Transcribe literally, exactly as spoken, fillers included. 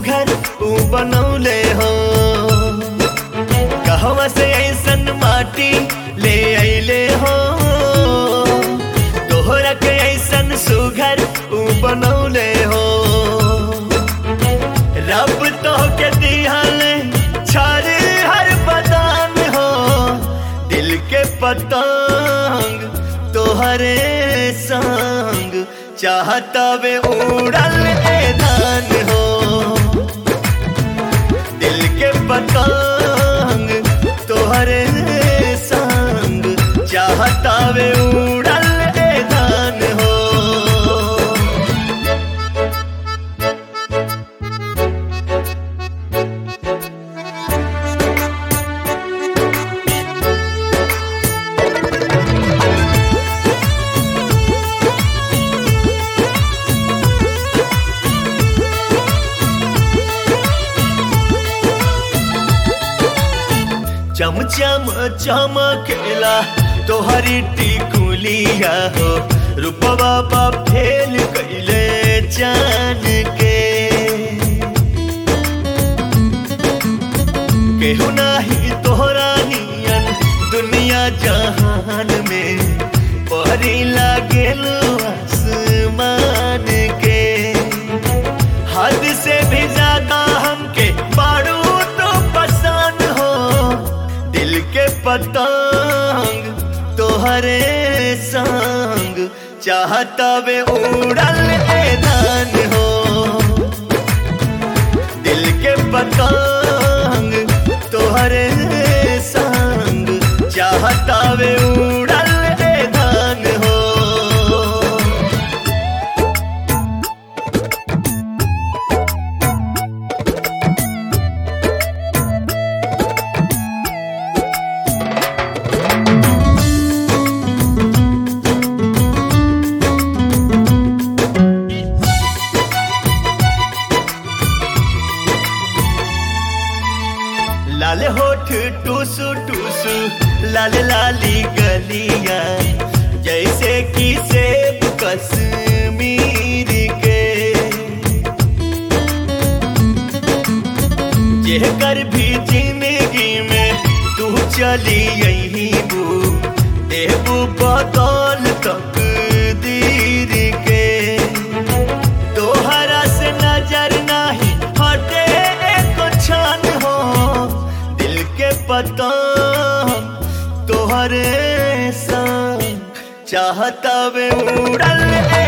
सुघर ऊ बनौले हो। कहवा से ऐसन माटी ले अइले हो, तोहरा के ऐसन सुघर ऊ बनौले हो। रब तो के दिहल छारे हर बदान हो, दिल के पतंग तोहरे संग चाहता वे उड़ल ऐलान हो। दिल के पतंग तोहरे संग चाहता वे उड़ल ऐलान हो। चम चम चमकेला तोहरी टिकुलिया हो, रूपवा बा फेल कैले जान के। केहू नाही तोहरा नियन दुनिया जहान में, परी लागेल आसमान के। हद से भी ज्यादा हमके बारू तो पसंद हो, दिल के पतंग तोहरे संग चाहता वे उड़ल ऐलान हो। दिल के पतंग तोहरे संग चाहता वे उड़ल ऐलान हो। लाल होठ टूसू टूसू लाल लाली गलियां, जैसे कि सेब कश्मीर के। जेकर भी जिंदगी में तू चली यही बू, देबू बदौल तकदीर के। तोहरा से नजर नहीं हटे एको क्षण हो, दिल के पतंग तोहरे संग चाहता वे उड़ल।